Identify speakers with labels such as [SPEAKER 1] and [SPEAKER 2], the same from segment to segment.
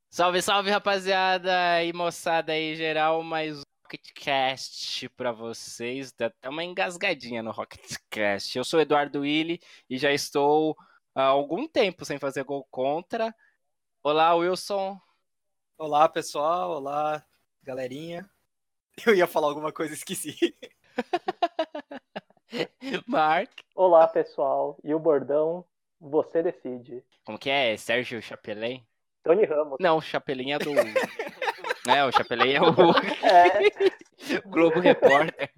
[SPEAKER 1] Salve, salve, rapaziada e moçada aí geral, mais um Rocketcast pra vocês. Dá até uma engasgadinha no Rocketcast. Eu sou o Eduardo Willi e já estou há algum tempo sem fazer gol contra. Olá, Wilson.
[SPEAKER 2] Olá, pessoal. Olá, galerinha. Eu ia falar alguma coisa, esqueci.
[SPEAKER 1] Mark.
[SPEAKER 3] Olá, pessoal. E o bordão, você decide.
[SPEAKER 1] Como que é? Sérgio Chapelin?
[SPEAKER 3] Tony Ramos.
[SPEAKER 1] Não, o Chapelin é do... o Chapelin é o Globo Repórter.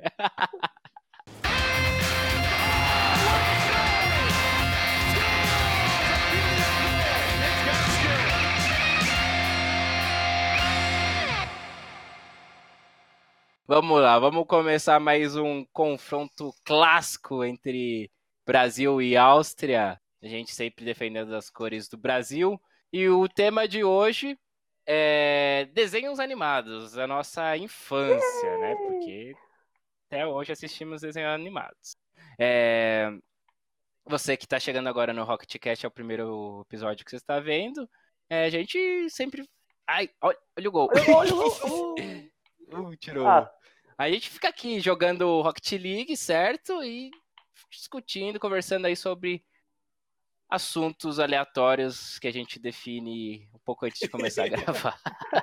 [SPEAKER 1] Vamos lá, vamos começar mais um confronto clássico entre Brasil e Áustria. A gente sempre defendendo as cores do Brasil. E o tema de hoje é desenhos animados, a nossa infância, né? Porque até hoje assistimos desenhos animados. Você que está chegando agora no Rocketcast, é o primeiro episódio que você está vendo. A gente sempre... Ai, olha o gol.
[SPEAKER 3] Olha o gol.
[SPEAKER 1] Tirou. A gente fica aqui jogando Rocket League, certo? E discutindo, conversando aí sobre assuntos aleatórios que a gente define um pouco antes de começar a gravar.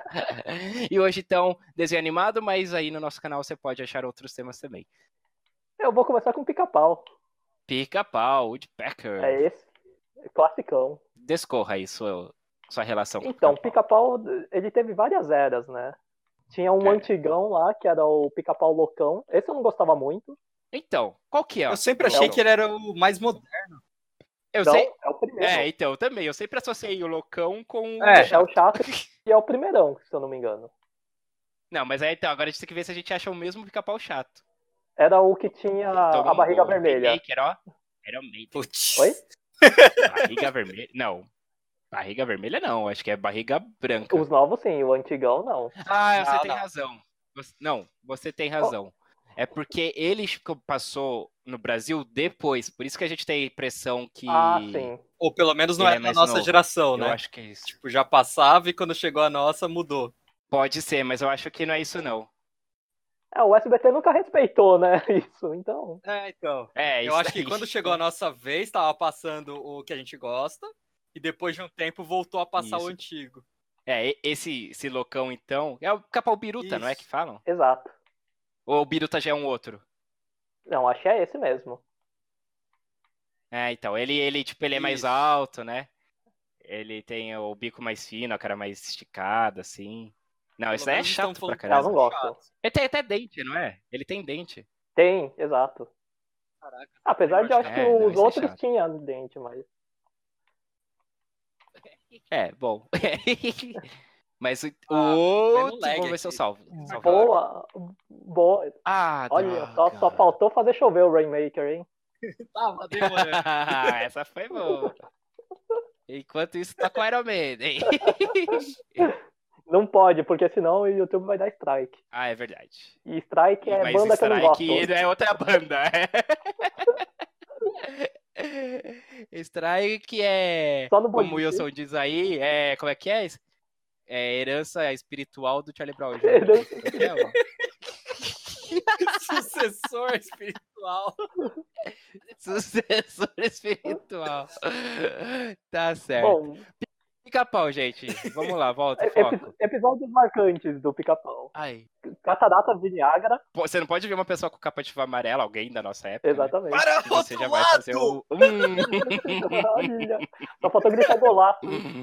[SPEAKER 1] E hoje, então, desenho animado, mas aí no nosso canal você pode achar outros temas também.
[SPEAKER 3] Eu vou começar com Pica-Pau.
[SPEAKER 1] Pica-Pau, Woodpecker.
[SPEAKER 3] É esse, classicão.
[SPEAKER 1] Descorra aí sua relação com
[SPEAKER 3] Então, Pica-Pau, ele teve várias eras, né? Tinha um antigão lá, que era o Pica-Pau loucão. Esse eu não gostava muito.
[SPEAKER 1] Então, qual que é?
[SPEAKER 2] Eu sempre achei que ele era o mais moderno.
[SPEAKER 1] Eu
[SPEAKER 3] Não,
[SPEAKER 1] sei.
[SPEAKER 3] é o primeiro.
[SPEAKER 1] Então, também. Eu sempre associei o loucão com
[SPEAKER 3] É o chato e é o primeirão, se eu não me engano.
[SPEAKER 1] Não, mas aí então, agora a gente tem que ver se a gente acha o mesmo Pica-Pau chato.
[SPEAKER 3] Era o que tinha a barriga vermelha.
[SPEAKER 1] Maker, ó. Era o Maker.
[SPEAKER 2] Putz.
[SPEAKER 3] Oi?
[SPEAKER 1] Barriga vermelha? Não. Barriga vermelha não, acho que é barriga branca.
[SPEAKER 3] Os novos sim, o antigão não.
[SPEAKER 1] Ah, você tem razão. Você tem razão. É porque ele passou no Brasil depois, por isso que a gente tem a impressão que...
[SPEAKER 3] Ah, sim.
[SPEAKER 2] Ou pelo menos não é da nossa geração, né?
[SPEAKER 1] Eu acho que é isso.
[SPEAKER 2] Tipo, já passava e quando chegou a nossa, mudou.
[SPEAKER 1] Pode ser, mas eu acho que não é isso não.
[SPEAKER 3] O SBT nunca respeitou, né, isso, então...
[SPEAKER 2] então.
[SPEAKER 1] Eu
[SPEAKER 2] isso acho que quando chegou a nossa vez, tava passando o que a gente gosta, e depois de um tempo voltou a passar o antigo.
[SPEAKER 1] Esse loucão, então, é o Pica-Pau Biruta,
[SPEAKER 2] Isso.
[SPEAKER 1] não é que falam?
[SPEAKER 3] Exato.
[SPEAKER 1] Ou o Biruta já é um outro?
[SPEAKER 3] Não, acho que é esse mesmo.
[SPEAKER 1] Então, ele é mais alto, né? Ele tem o bico mais fino, a cara mais esticada, assim. Não, isso daí é chato pra caramba.
[SPEAKER 3] Eu não gosto.
[SPEAKER 1] Ele tem até dente, não é? Ele tem dente.
[SPEAKER 3] Tem, exato.
[SPEAKER 2] Caraca.
[SPEAKER 3] Apesar de eu acho que os outros tinham dente, mas...
[SPEAKER 1] Bom. Mas o outro, vamos ver se eu salvo.
[SPEAKER 3] Boa. Olha, só faltou fazer chover o Rainmaker, hein?
[SPEAKER 2] Tava demorando.
[SPEAKER 1] Essa foi boa. Enquanto isso, tá com Iron Maiden.
[SPEAKER 3] Não pode, porque senão o YouTube vai dar strike.
[SPEAKER 1] Ah, é verdade.
[SPEAKER 3] E strike é banda que eu não gosto.
[SPEAKER 1] Strike é outra banda. Strike é, como o Wilson diz aí, como é que é? É herança espiritual do Charlie Brown.
[SPEAKER 2] Sucessor espiritual.
[SPEAKER 1] Sucessor espiritual. Tá certo.
[SPEAKER 3] Bom,
[SPEAKER 1] Pica-Pau, gente. Vamos lá, volta, foco.
[SPEAKER 3] Episódios marcantes do Pica-Pau.
[SPEAKER 1] Ai.
[SPEAKER 3] Cataratas de Niágara.
[SPEAKER 1] Você não pode ver uma pessoa com capa de chuva amarela, alguém da nossa época,
[SPEAKER 3] exatamente.
[SPEAKER 1] Né?
[SPEAKER 2] Para
[SPEAKER 1] você já vai
[SPEAKER 2] lado!
[SPEAKER 1] fazer o...
[SPEAKER 3] Olha, só faltou gritar golaço.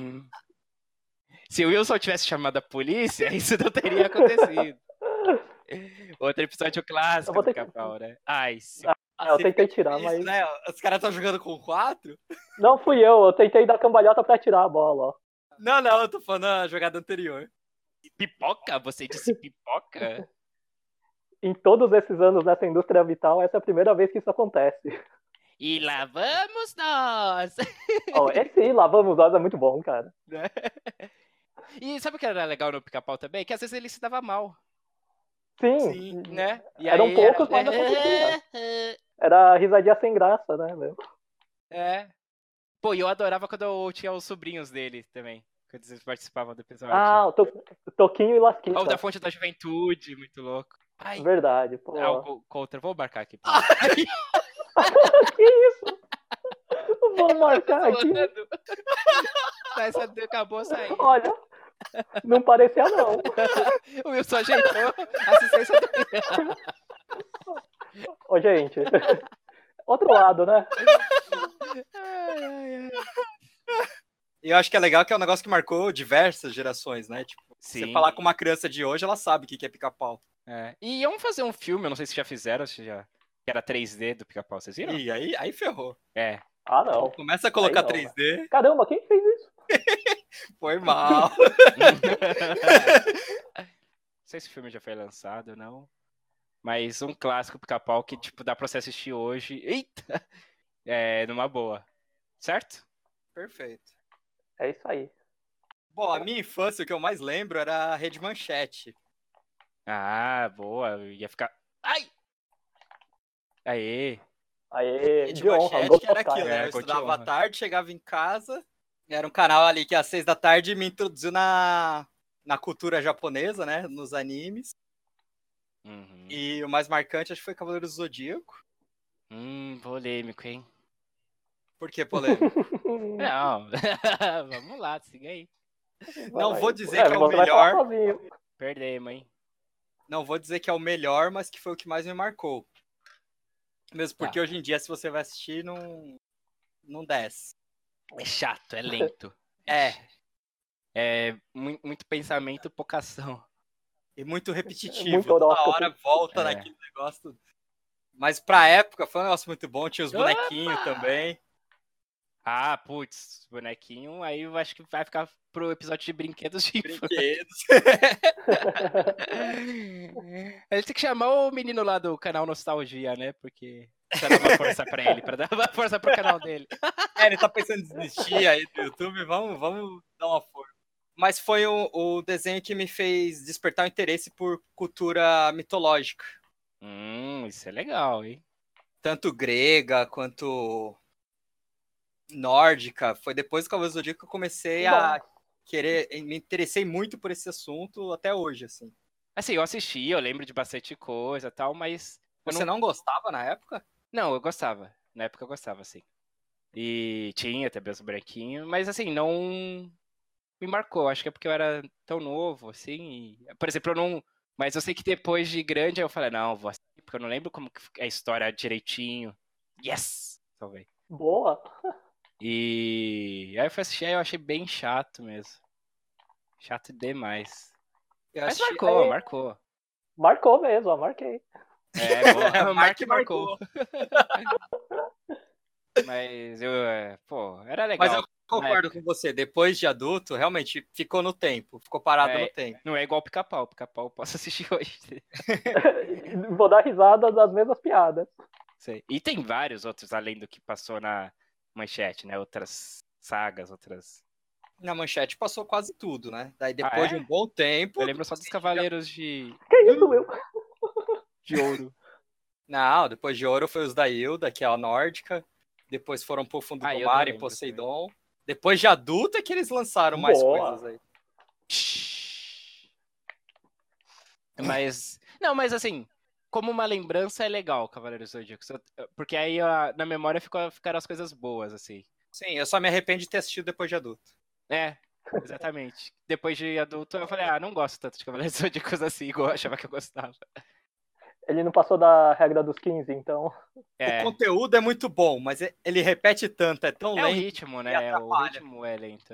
[SPEAKER 1] Se o Wilson tivesse chamado a polícia, isso não teria acontecido. Outro episódio clássico do Pica-Pau, né? Ai, sim.
[SPEAKER 3] Eu tentei tirar, mas...
[SPEAKER 2] Né? Os caras estão jogando com 4?
[SPEAKER 3] Não fui eu tentei dar cambalhota pra tirar a bola, ó.
[SPEAKER 2] Não, eu tô falando a jogada anterior.
[SPEAKER 1] Pipoca? Você disse pipoca?
[SPEAKER 3] Em todos esses anos nessa indústria vital, essa é a primeira vez que isso acontece.
[SPEAKER 1] E lá vamos nós!
[SPEAKER 3] Esse lá vamos nós é muito bom, cara.
[SPEAKER 1] E sabe o que era legal no Pica-Pau também? Que às vezes ele se dava mal.
[SPEAKER 3] Sim,
[SPEAKER 1] né? E
[SPEAKER 3] eram
[SPEAKER 1] aí
[SPEAKER 3] poucos, mas acontecia. Era risadinha sem graça, né, meu?
[SPEAKER 1] Pô, e eu adorava quando eu tinha os sobrinhos dele também. quando eles participavam do episódio.
[SPEAKER 3] Ah, o Toquinho e Lasquita.
[SPEAKER 1] Ou da Fonte da Juventude, muito louco. Ai,
[SPEAKER 3] Verdade, pô.
[SPEAKER 1] o Contra, vou marcar aqui.
[SPEAKER 3] Que isso? Vou marcar aqui.
[SPEAKER 1] Essa acabou saindo.
[SPEAKER 3] Olha, não parecia não.
[SPEAKER 1] O Wilson ajeitou a assistência do...
[SPEAKER 3] Ô, gente. Outro lado, né?
[SPEAKER 2] E eu acho que é legal que é um negócio que marcou diversas gerações, né? Tipo,
[SPEAKER 1] Sim.
[SPEAKER 2] você falar com uma criança de hoje, ela sabe o que é pica-pau.
[SPEAKER 1] É. E iam fazer um filme, eu não sei se já fizeram, que era 3D do Pica-Pau, vocês viram?
[SPEAKER 2] E aí ferrou.
[SPEAKER 1] É.
[SPEAKER 3] Ah, não.
[SPEAKER 2] Começa a colocar
[SPEAKER 3] Aí não,
[SPEAKER 2] 3D.
[SPEAKER 3] Caramba, quem fez isso?
[SPEAKER 2] Foi mal.
[SPEAKER 1] Não sei se o filme já foi lançado ou não. Mas um clássico Pica-Pau que, tipo, dá pra você assistir hoje. Eita! Numa boa. Certo?
[SPEAKER 2] Perfeito.
[SPEAKER 3] É isso aí.
[SPEAKER 2] Bom, a minha infância, o que eu mais lembro era a Rede Manchete.
[SPEAKER 1] Ah, boa. Eu ia ficar... Ai! Aê!
[SPEAKER 3] Aí,
[SPEAKER 2] Rede
[SPEAKER 3] de honra,
[SPEAKER 2] Manchete
[SPEAKER 3] gol
[SPEAKER 2] que era
[SPEAKER 3] total.
[SPEAKER 2] aquilo, né? Eu
[SPEAKER 1] gol de
[SPEAKER 2] estudava à
[SPEAKER 1] honra.
[SPEAKER 2] tarde, chegava em casa. Era um canal ali que às 6 da tarde me introduziu na cultura japonesa, né? Nos animes.
[SPEAKER 1] Uhum.
[SPEAKER 2] E o mais marcante acho que foi Cavaleiro do Zodíaco.
[SPEAKER 1] Polêmico, hein?
[SPEAKER 2] Por que polêmico?
[SPEAKER 1] Não. Vamos lá, siga aí.
[SPEAKER 2] Não
[SPEAKER 3] Vai.
[SPEAKER 2] vou dizer que é o
[SPEAKER 3] você vai falar
[SPEAKER 2] melhor.
[SPEAKER 3] sozinho.
[SPEAKER 1] Perdemos, hein?
[SPEAKER 2] Não vou dizer que é o melhor, mas que foi o que mais me marcou. Mesmo porque
[SPEAKER 1] Tá.
[SPEAKER 2] hoje em dia, se você vai assistir, não desce.
[SPEAKER 1] É chato, é lento. É muito pensamento, pouca ação.
[SPEAKER 2] E muito repetitivo.
[SPEAKER 3] Muito
[SPEAKER 2] Toda
[SPEAKER 3] horóscopo.
[SPEAKER 2] hora volta naquele negócio. Mas pra época foi um negócio muito bom. Tinha os bonequinhos também.
[SPEAKER 1] Ah, putz, bonequinho, aí eu acho que vai ficar pro episódio de brinquedos de infância.
[SPEAKER 2] Brinquedos.
[SPEAKER 1] A gente tem que chamar o menino lá do canal Nostalgia, né? Porque pra dar uma força pra ele, pra dar uma força pro canal dele.
[SPEAKER 2] Ele tá pensando em desistir aí do YouTube. Vamos dar uma força. Mas foi o desenho que me fez despertar o interesse por cultura mitológica.
[SPEAKER 1] Isso é legal, hein?
[SPEAKER 2] Tanto grega quanto nórdica. Foi depois do Cavaleiro do Zodíaco que eu comecei a querer, me interessei muito por esse assunto até hoje, assim.
[SPEAKER 1] Assim, eu assisti, eu lembro de bastante coisa e tal, mas...
[SPEAKER 2] Você não gostava na época?
[SPEAKER 1] Não, eu gostava. Na época eu gostava, assim. E tinha também os bonequinhos, mas assim, não me marcou. Acho que é porque eu era tão novo, assim. Por exemplo, eu não... Mas eu sei que depois de grande, eu falei, não, vou assistir, porque eu não lembro como que é a história direitinho. Yes! Talvez.
[SPEAKER 3] Boa.
[SPEAKER 1] E aí eu fui assistir, aí eu achei bem chato mesmo. Chato demais. Mas marcou.
[SPEAKER 3] Marcou mesmo, ó, marquei.
[SPEAKER 1] Boa. Marcou. Mas era legal.
[SPEAKER 2] Mas eu concordo com você. Depois de adulto, realmente ficou no tempo. Ficou parado no tempo.
[SPEAKER 1] Não é igual Pica-Pau. Pica-Pau eu posso assistir hoje.
[SPEAKER 3] Vou dar risada das mesmas piadas.
[SPEAKER 1] Sei. E tem vários outros além do que passou na Manchete, né? Outras sagas, outras...
[SPEAKER 2] Na Manchete passou quase tudo, né? Daí depois de um bom tempo...
[SPEAKER 1] Eu lembro só dos Cavaleiros de...
[SPEAKER 3] Que isso, Will?
[SPEAKER 1] De Ouro.
[SPEAKER 2] Não, depois de Ouro foi os da Hilda, que é a nórdica. Depois foram pro Fundo do Mar e Poseidon. Depois de adulto é que eles lançaram mais coisas aí.
[SPEAKER 1] Mas assim, como uma lembrança é legal, Cavaleiros do Zodíaco. Porque aí na memória ficaram as coisas boas, assim.
[SPEAKER 2] Sim, eu só me arrependo de ter assistido depois de adulto.
[SPEAKER 1] Exatamente. Depois de adulto eu falei, não gosto tanto de Cavaleiros do Zodíaco assim, igual eu achava que eu gostava.
[SPEAKER 3] Ele não passou da regra dos 15, então...
[SPEAKER 2] O conteúdo é muito bom, mas ele repete tanto, é tão lento.
[SPEAKER 1] É o ritmo, né? O ritmo é lento,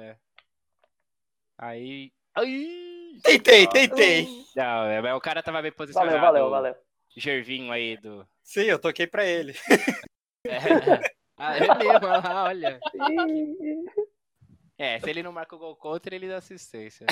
[SPEAKER 1] Aí...
[SPEAKER 2] Tentei.
[SPEAKER 1] Não, o cara tava bem posicionado.
[SPEAKER 3] Valeu.
[SPEAKER 1] Gervinho aí do...
[SPEAKER 2] Sim, eu toquei pra ele.
[SPEAKER 1] É mesmo, olha. Se ele não marca o gol contra, ele dá assistência.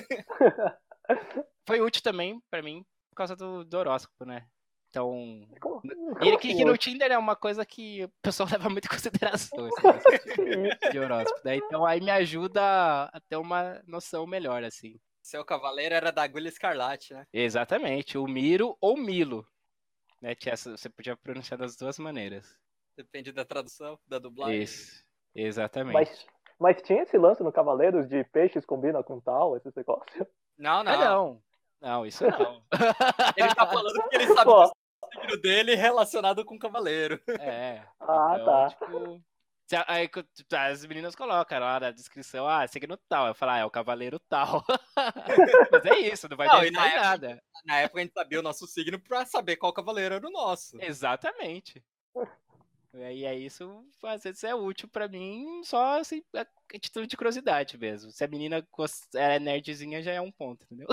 [SPEAKER 1] Foi útil também pra mim por causa do horóscopo, né? Então... E que no Tinder é uma coisa que o pessoal leva muito em consideração, de horóscopo, né? Então aí me ajuda a ter uma noção melhor, assim.
[SPEAKER 2] Seu cavaleiro era da agulha escarlate, né?
[SPEAKER 1] Exatamente, o Miro ou Milo. Né? Você podia pronunciar das duas maneiras.
[SPEAKER 2] Depende da tradução, da dublagem.
[SPEAKER 1] Isso, exatamente.
[SPEAKER 3] Mas tinha esse lance no Cavaleiros de peixes combina com tal, esse negócio.
[SPEAKER 2] Não,
[SPEAKER 1] Ah,
[SPEAKER 2] não.
[SPEAKER 1] não. Não, isso não.
[SPEAKER 2] Ele tá falando que ele sabe
[SPEAKER 3] Pô.
[SPEAKER 2] do signo dele relacionado com o cavaleiro.
[SPEAKER 1] É.
[SPEAKER 3] Ah,
[SPEAKER 1] Então,
[SPEAKER 3] tá.
[SPEAKER 1] tipo. Aí as meninas colocam lá na descrição, signo tal. Eu falo, é o cavaleiro tal. Mas é isso, não vai me
[SPEAKER 2] Não, e
[SPEAKER 1] ajudar em nada.
[SPEAKER 2] Na época a gente sabia o nosso signo pra saber qual cavaleiro era o nosso.
[SPEAKER 1] Exatamente. E aí isso, às vezes, é útil pra mim, só assim, a título de curiosidade mesmo. Se a menina é nerdzinha, já é um ponto, entendeu?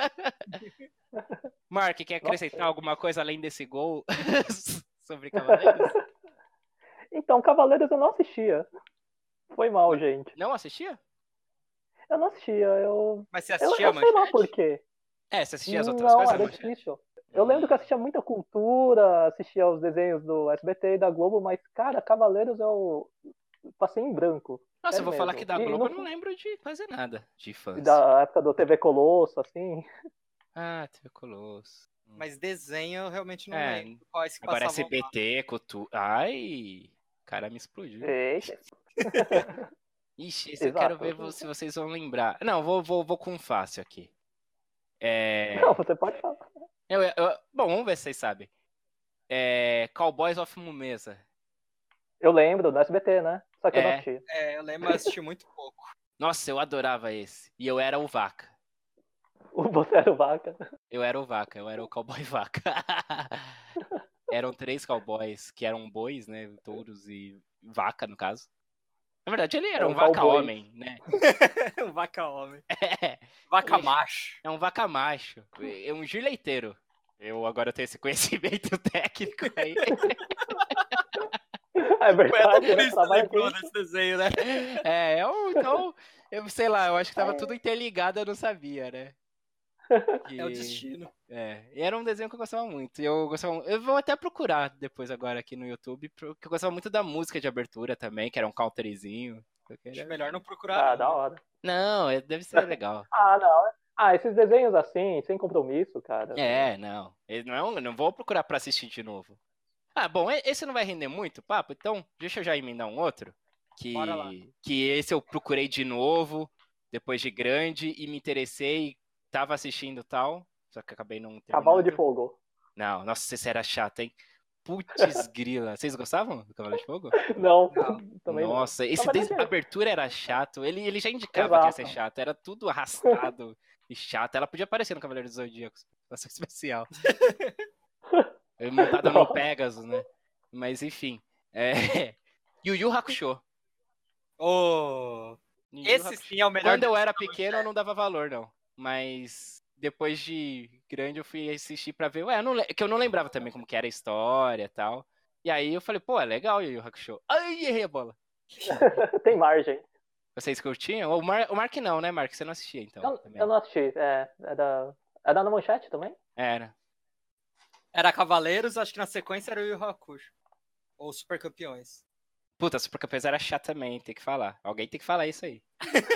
[SPEAKER 1] Mark, quer acrescentar alguma coisa além desse gol sobre Cavaleiros?
[SPEAKER 3] Então, Cavaleiros eu não assistia. Foi mal, gente.
[SPEAKER 1] Não assistia?
[SPEAKER 3] Eu não assistia,
[SPEAKER 2] Mas você
[SPEAKER 3] eu
[SPEAKER 2] assistia a
[SPEAKER 3] sei lá
[SPEAKER 2] Manchete?
[SPEAKER 3] por quê.
[SPEAKER 1] Você assistia as outras
[SPEAKER 3] Não,
[SPEAKER 1] coisas?
[SPEAKER 3] era
[SPEAKER 1] Manchete?
[SPEAKER 3] difícil. Eu lembro que eu assistia muita cultura, assistia aos desenhos do SBT e da Globo, mas, cara, Cavaleiros eu passei em branco.
[SPEAKER 1] Nossa, eu
[SPEAKER 3] Sério
[SPEAKER 1] vou falar que
[SPEAKER 3] mesmo.
[SPEAKER 1] da
[SPEAKER 3] E
[SPEAKER 1] Globo eu não lembro de quase nada de infância.
[SPEAKER 3] da época do TV Colosso, assim.
[SPEAKER 1] Ah, TV Colosso.
[SPEAKER 2] Mas desenho eu realmente não
[SPEAKER 1] É,
[SPEAKER 2] lembro quais que
[SPEAKER 1] agora
[SPEAKER 2] passavam lá.
[SPEAKER 1] SBT, Cultura. Ai, cara, me explodiu.
[SPEAKER 3] Eita.
[SPEAKER 1] Ixi, esse eu
[SPEAKER 3] Exato.
[SPEAKER 1] quero ver se vocês vão lembrar. Não, vou com um fácil aqui.
[SPEAKER 3] Não, você pode falar.
[SPEAKER 1] Bom, vamos ver se vocês sabem. Cowboys of Mumesa.
[SPEAKER 3] Eu lembro, no SBT, né? Só que eu não assisti.
[SPEAKER 2] Eu lembro, mas assisti muito pouco.
[SPEAKER 1] Nossa, eu adorava esse. E eu era o Vaca.
[SPEAKER 3] Você era o Vaca.
[SPEAKER 1] Eu era o Vaca, eu era o cowboy Vaca. Eram 3 cowboys, que eram bois, né? Touros e vaca, no caso. Na verdade, ele era um vaca-homem, né?
[SPEAKER 2] Um vaca homem.
[SPEAKER 1] É,
[SPEAKER 2] Vaca macho.
[SPEAKER 1] é um vaca macho. É um gileiteiro. Eu agora tenho esse conhecimento técnico aí.
[SPEAKER 3] É verdade,
[SPEAKER 2] Por
[SPEAKER 3] né?
[SPEAKER 2] isso você
[SPEAKER 3] Trabalha
[SPEAKER 2] lembrou
[SPEAKER 3] com
[SPEAKER 2] desse desenho, né?
[SPEAKER 1] Então, eu sei lá, eu acho que tava tudo interligado, eu não sabia, né?
[SPEAKER 2] É o destino.
[SPEAKER 1] E era um desenho que eu gostava muito. Eu vou até procurar depois agora aqui no YouTube, porque eu gostava muito da música de abertura também, que era um counterzinho.
[SPEAKER 2] Acho melhor não procurar.
[SPEAKER 3] Ah, da hora.
[SPEAKER 1] Não, deve ser legal.
[SPEAKER 3] Ah, não. Ah, esses desenhos assim, sem compromisso, cara.
[SPEAKER 1] Não. Eu não vou procurar pra assistir de novo. Ah, bom, esse não vai render muito papo, então deixa eu já emendar um outro.
[SPEAKER 2] Bora lá.
[SPEAKER 1] Que esse eu procurei de novo, depois de grande, e me interessei, tava assistindo tal, só que acabei não terminando.
[SPEAKER 3] Cavalo de Fogo.
[SPEAKER 1] Não, nossa, esse era chato, hein? Putz grila. Vocês gostavam do Cavalo de Fogo?
[SPEAKER 3] Não,
[SPEAKER 2] Não.
[SPEAKER 3] também
[SPEAKER 1] Nossa,
[SPEAKER 3] não.
[SPEAKER 1] esse
[SPEAKER 3] Na
[SPEAKER 1] desde a
[SPEAKER 3] verdade,
[SPEAKER 1] abertura era chato. Ele já indicava que ia ser
[SPEAKER 3] Exato.
[SPEAKER 1] chato. Era tudo arrastado e chato. Ela podia aparecer no Cavaleiro dos Zodíacos. Situação especial. Montada no Pegasus, né? Mas enfim. Yu Yu Hakusho.
[SPEAKER 2] Oh,
[SPEAKER 1] Yu Yu
[SPEAKER 2] esse
[SPEAKER 1] Hakusho.
[SPEAKER 2] sim é o melhor.
[SPEAKER 1] Quando eu era pequeno, eu não dava valor, não. Mas depois de grande, eu fui assistir pra ver. Que eu não lembrava também como que era a história e tal. E aí eu falei, pô, é legal o Yu Yu Hakusho. Ai, errei a bola.
[SPEAKER 3] Tem margem.
[SPEAKER 1] Vocês curtiam? O Mark não, né, Mark? Você não assistia, então.
[SPEAKER 3] Eu não assisti. É da Manchete também?
[SPEAKER 1] Era.
[SPEAKER 2] Era Cavaleiros, acho que na sequência era o Yu Yu Hakusho. Ou Super Campeões.
[SPEAKER 1] Puta, Super Campeões era chato também, tem que falar. Alguém tem que falar isso aí.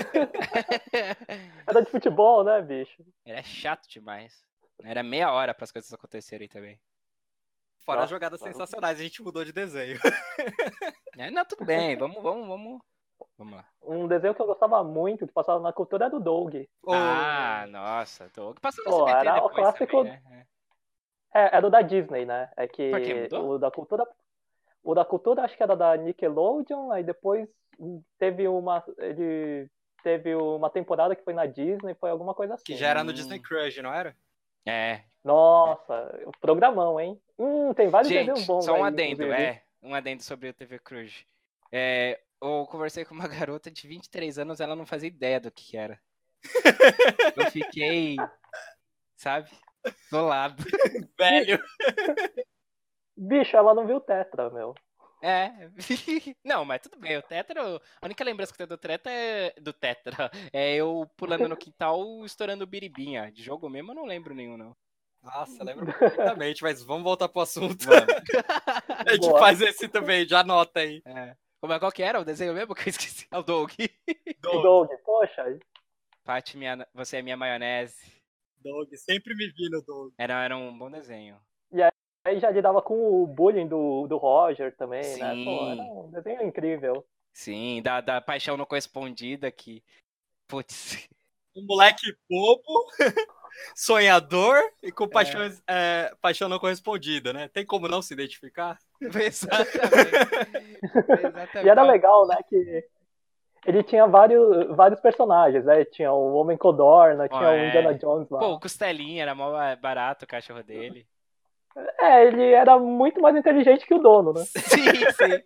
[SPEAKER 3] Era de futebol, né, bicho?
[SPEAKER 1] Era chato demais. Era meia hora para as coisas acontecerem também.
[SPEAKER 2] Fora as jogadas sensacionais, a gente mudou de desenho.
[SPEAKER 1] Não, tudo bem, vamos lá.
[SPEAKER 3] Um desenho que eu gostava muito, que passava na cultura, era do Doug.
[SPEAKER 1] Ah, nossa, que passou no
[SPEAKER 3] Pô,
[SPEAKER 1] SBT
[SPEAKER 3] era o
[SPEAKER 1] depois
[SPEAKER 3] clássico.
[SPEAKER 1] também, né?
[SPEAKER 3] Era o da Disney, né? É que
[SPEAKER 1] Por que mudou?
[SPEAKER 3] o da cultura acho que era da Nickelodeon, aí depois teve uma temporada que foi na Disney, foi alguma coisa assim.
[SPEAKER 2] Que já era no Disney Crush, não era?
[SPEAKER 3] Nossa, programão, hein? Tem vários desenhos
[SPEAKER 1] Gente,
[SPEAKER 3] bons
[SPEAKER 1] só um
[SPEAKER 3] aí,
[SPEAKER 1] adendo,
[SPEAKER 3] inclusive.
[SPEAKER 1] um adendo sobre o TV Cruz. Eu conversei com uma garota de 23 anos, ela não fazia ideia do que era. Eu fiquei, sabe, do lado.
[SPEAKER 2] Velho.
[SPEAKER 3] Bicho, ela não viu o Tetra, meu.
[SPEAKER 1] Não, mas tudo bem, o Tetra, a única lembrança que eu tenho do Tetra é eu pulando no quintal estourando biribinha. De jogo mesmo eu não lembro nenhum, não.
[SPEAKER 2] Nossa, lembro perfeitamente, mas vamos voltar pro assunto.
[SPEAKER 1] Vamos.
[SPEAKER 2] A gente faz esse também, já anota aí.
[SPEAKER 1] Qual que era o desenho mesmo que eu esqueci? É o Doug.
[SPEAKER 3] Doug, poxa.
[SPEAKER 1] Paty, você é minha maionese.
[SPEAKER 2] Doug, sempre me vi no Doug.
[SPEAKER 1] Era um bom desenho.
[SPEAKER 3] Aí já lidava com o bullying do Roger também,
[SPEAKER 1] Sim.
[SPEAKER 3] né? Pô, era um desenho incrível.
[SPEAKER 1] Sim, da paixão não correspondida que. Putz.
[SPEAKER 2] Um moleque bobo, sonhador e com paixão não correspondida, né? Tem como não se identificar?
[SPEAKER 1] Exatamente.
[SPEAKER 3] E era legal, né, que ele tinha vários personagens, né? Tinha o Homem Codorna, tinha o Indiana Jones lá.
[SPEAKER 1] Pô, o Costelinha era mó barato o cachorro dele.
[SPEAKER 3] Ele era muito mais inteligente que o dono, né?
[SPEAKER 1] Sim.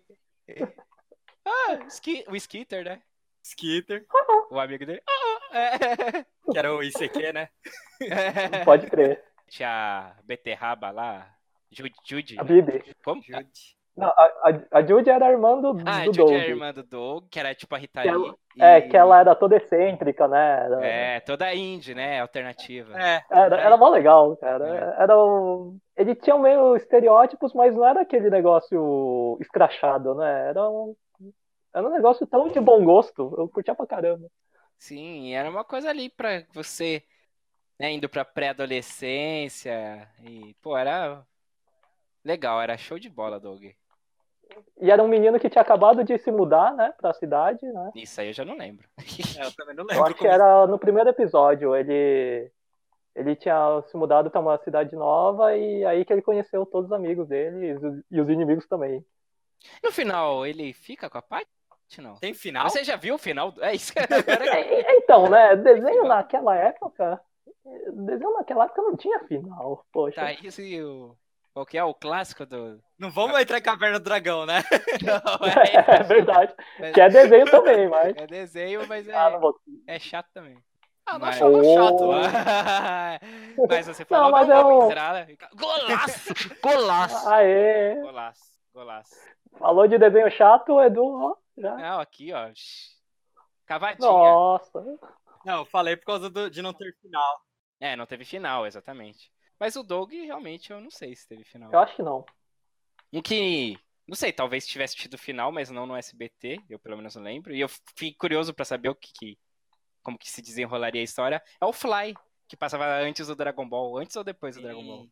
[SPEAKER 1] O Skitter, né?
[SPEAKER 2] Skitter.
[SPEAKER 1] O amigo dele.
[SPEAKER 2] Que era o ICQ, né?
[SPEAKER 3] Pode crer.
[SPEAKER 1] Tinha a beterraba lá. Judy.
[SPEAKER 3] A Bibi.
[SPEAKER 1] Como?
[SPEAKER 2] Judy.
[SPEAKER 3] Não, a Judy era a irmã do
[SPEAKER 1] A
[SPEAKER 3] Doug.
[SPEAKER 1] Judy era a irmã do Doug, que era tipo a Rita Lee.
[SPEAKER 3] Que ela era toda excêntrica, né?
[SPEAKER 1] Toda indie, né? Alternativa.
[SPEAKER 3] Era mó legal, cara. Ele tinha meio estereótipos, mas não era aquele negócio escrachado, né? Era um negócio tão de bom gosto. Eu curtia pra caramba.
[SPEAKER 1] Sim, era uma coisa ali pra você, né, indo pra pré-adolescência. E, pô, era legal, era show de bola, Doug.
[SPEAKER 3] E era um menino que tinha acabado de se mudar, né, pra cidade, né?
[SPEAKER 1] Isso aí eu já não lembro.
[SPEAKER 2] Eu também não lembro.
[SPEAKER 3] Eu acho que era no primeiro episódio. Ele tinha se mudado pra uma cidade nova e aí que ele conheceu todos os amigos dele e os inimigos também.
[SPEAKER 1] No final, ele fica com a Patty? Não.
[SPEAKER 2] Tem final?
[SPEAKER 1] Você já viu o final? É isso.
[SPEAKER 3] Então, né, desenho naquela época não tinha final, poxa.
[SPEAKER 1] Tá, isso e o... Qual que é o clássico do...
[SPEAKER 2] Não vamos entrar em Caverna do Dragão, né?
[SPEAKER 1] Não,
[SPEAKER 3] É verdade. Que é desenho também, mas...
[SPEAKER 1] É desenho, mas
[SPEAKER 3] não vou...
[SPEAKER 1] é chato também.
[SPEAKER 2] Não achou chato, né?
[SPEAKER 1] Mas você falou,
[SPEAKER 3] mas
[SPEAKER 1] vamos entrar. Golaço! Golaço!
[SPEAKER 3] Aê!
[SPEAKER 1] Golaço.
[SPEAKER 3] Falou de desenho chato, Edu, ó. Já.
[SPEAKER 1] Não, aqui, ó. Cavadinha.
[SPEAKER 3] Nossa.
[SPEAKER 2] Não, eu falei por causa de não ter final.
[SPEAKER 1] Não teve final, exatamente. Mas o Doug, realmente, eu não sei se teve final.
[SPEAKER 3] Eu acho que não.
[SPEAKER 1] Um que, não sei, talvez tivesse tido final, mas não no SBT, eu pelo menos não lembro. E eu fiquei curioso pra saber como que se desenrolaria a história. É o Fly, que passava antes do Dragon Ball. Antes ou depois do Dragon Ball?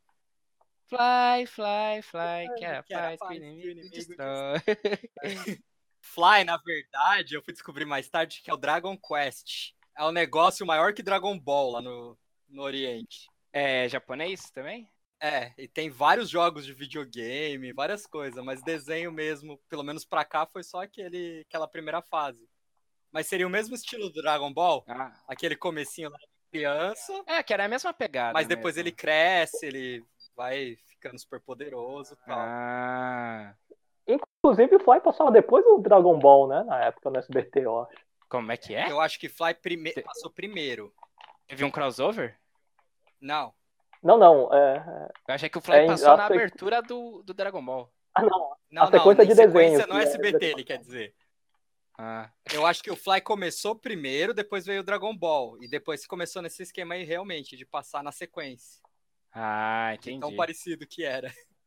[SPEAKER 1] Fly, que era paz que o inimigo destrói.
[SPEAKER 2] Fly, na verdade, eu fui descobrir mais tarde que é o Dragon Quest. É um negócio maior que Dragon Ball lá no Oriente.
[SPEAKER 1] É japonês também?
[SPEAKER 2] E tem vários jogos de videogame, várias coisas, mas desenho mesmo, pelo menos pra cá, foi só aquela primeira fase. Mas seria o mesmo estilo do Dragon Ball? Aquele comecinho lá de criança.
[SPEAKER 1] Que era a mesma pegada.
[SPEAKER 2] Mas depois
[SPEAKER 1] mesmo.
[SPEAKER 2] ele cresce, ele vai ficando super poderoso e tal.
[SPEAKER 3] Inclusive o Fly passava depois do Dragon Ball, né? Na época no SBT, eu acho.
[SPEAKER 1] Como é que é?
[SPEAKER 2] Eu acho que Fly passou primeiro.
[SPEAKER 1] Teve um crossover?
[SPEAKER 2] Não.
[SPEAKER 3] Não.
[SPEAKER 1] Eu achei que o Fly passou na abertura do Dragon Ball.
[SPEAKER 3] Não. A sequência de desenhos.
[SPEAKER 2] No SBT, ele quer dizer. Eu acho que o Fly começou primeiro, depois veio o Dragon Ball. E depois começou nesse esquema aí, realmente, de passar na sequência.
[SPEAKER 1] Entendi.
[SPEAKER 2] Tão parecido que era.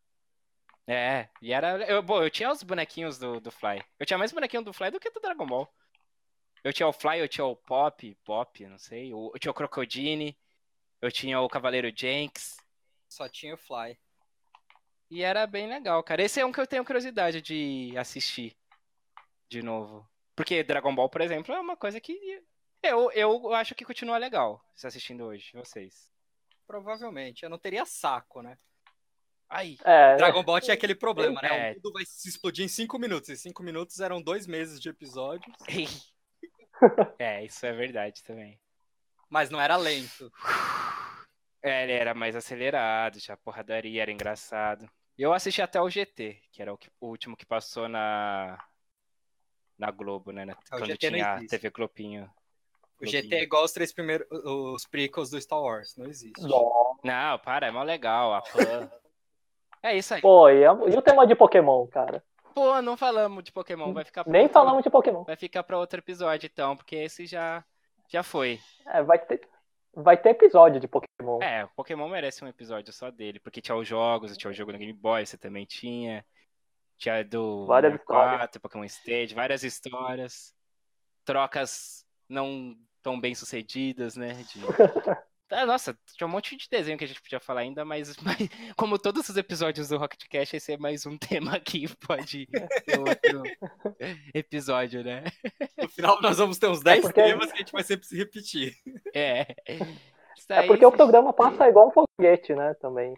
[SPEAKER 1] E era... Eu tinha os bonequinhos do Fly. Eu tinha mais bonequinho do Fly do que do Dragon Ball. Eu tinha o Fly, eu tinha o Pop, não sei. Eu tinha o Crocodile, eu tinha o Cavaleiro Jenks.
[SPEAKER 2] Só tinha o Fly.
[SPEAKER 1] E era bem legal, cara. Esse é um que eu tenho curiosidade de assistir de novo. Porque Dragon Ball, por exemplo, é uma coisa que eu acho que continua legal se assistindo hoje, vocês.
[SPEAKER 2] Provavelmente. Eu não teria saco, né?
[SPEAKER 1] Aí.
[SPEAKER 2] Dragon Ball tinha aquele problema, né? O mundo vai se explodir em 5 minutos. E 5 minutos eram 2 meses de episódios.
[SPEAKER 1] Isso é verdade também.
[SPEAKER 2] Mas não era lento.
[SPEAKER 1] Ele era mais acelerado, já a porradaria era engraçado. Eu assisti até o GT, que era o último que passou na Globo, né? Quando tinha a TV Globinho.
[SPEAKER 2] O GT é igual os 3 primeiros, os prequels do Star Wars, não existe.
[SPEAKER 1] Não, para, é mó legal, a fã. É isso aí.
[SPEAKER 3] Pô, e o tema de Pokémon, cara?
[SPEAKER 1] Pô, não falamos de Pokémon, vai ficar
[SPEAKER 3] Nem falamos de Pokémon.
[SPEAKER 1] Vai ficar pra outro episódio, então, porque esse já foi.
[SPEAKER 3] Vai ter episódio de Pokémon.
[SPEAKER 1] O Pokémon merece um episódio só dele, porque tinha os jogos, tinha o jogo no Game Boy, você também tinha. Tinha do 4, Pokémon Stage, várias histórias. Trocas não tão bem sucedidas, né? Nossa, tinha um monte de desenho que a gente podia falar ainda, mas como todos os episódios do Rocket Cast, esse é mais um tema que pode ter outro episódio, né?
[SPEAKER 2] No final nós vamos ter uns 10 temas que a gente vai sempre se repetir.
[SPEAKER 1] É.
[SPEAKER 3] É porque o programa passa igual um foguete, né, também.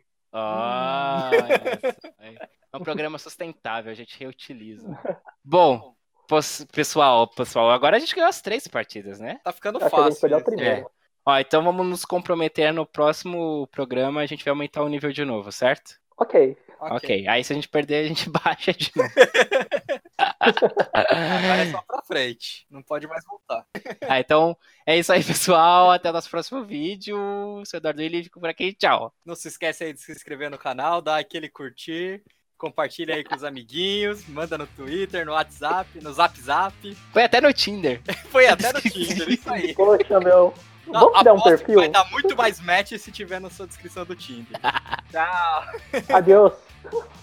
[SPEAKER 1] É um programa sustentável, a gente reutiliza. Bom, pessoal, agora a gente ganhou as 3 partidas, né?
[SPEAKER 2] Tá ficando fácil.
[SPEAKER 1] Então vamos nos comprometer no próximo programa, a gente vai aumentar o nível de novo, certo?
[SPEAKER 3] Ok.
[SPEAKER 1] Aí se a gente perder, a gente baixa de novo.
[SPEAKER 2] Agora é só pra frente, não pode mais voltar.
[SPEAKER 1] Então é isso aí, pessoal. Até o nosso próximo vídeo. Sou Eduardo Willi, fico por aqui. Tchau.
[SPEAKER 2] Não se esquece aí de se inscrever no canal, dar aquele curtir, compartilha aí com os amiguinhos, manda no Twitter, no WhatsApp, no Zap.
[SPEAKER 1] Foi até no Tinder.
[SPEAKER 2] Foi até no Tinder, isso aí.
[SPEAKER 3] Poxa, meu. Vamos criar um perfil?
[SPEAKER 2] Vai dar muito mais match se tiver na sua descrição do Tinder. Tchau.
[SPEAKER 3] Adeus.